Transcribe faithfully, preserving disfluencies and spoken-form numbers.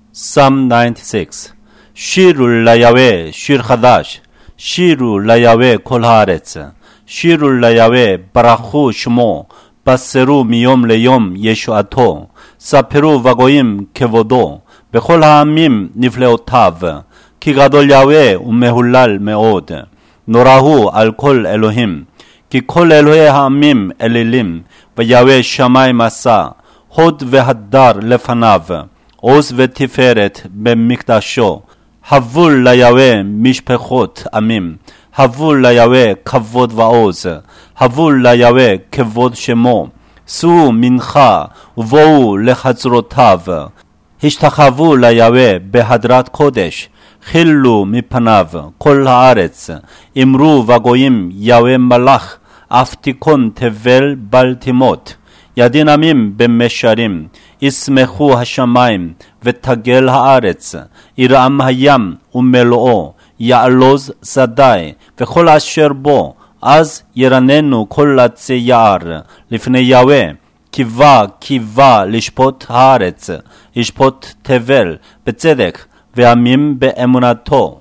Psalm ninety-six. שירו ליהוה שיר חדש, שירו ליהוה כל הארץ, שירו ליהוה ברכו שמו, בשרו מיום ליום ישועתו, ספרו וגויים כבודו, בכל העמים נפלאותיו, כי גדול יהוה ומהולל מאוד, נורא הוא על כל אלוהים, כי כל אלוהי העמים אלילים, ויהוה שמיים עשה, הוד והדר לפניו, עוז ותפארת במקדשו, הבול ליהוה משפחות עמים, הבול ליהוה כבוד ועוז, הבול ליהוה כבוד שמו, שאו מנחה ובואו לחצרותיו, השתחוו ליהוה בהדרת קודש, חילו מפניו כל הארץ, אמרו וגויים יהוה מלך, אף תיכון תבל בל תמות, ידין עמים במשרים, ישמחו השמיים ותגל הארץ, ירעם הים ומלואו, יעלוז שדי וכל אשר בו, אז ירננו כל עצי יער לפני יהוה, קיווה קיווה לשפוט הארץ, ישפוט תבל בצדק ועמים באמונתו.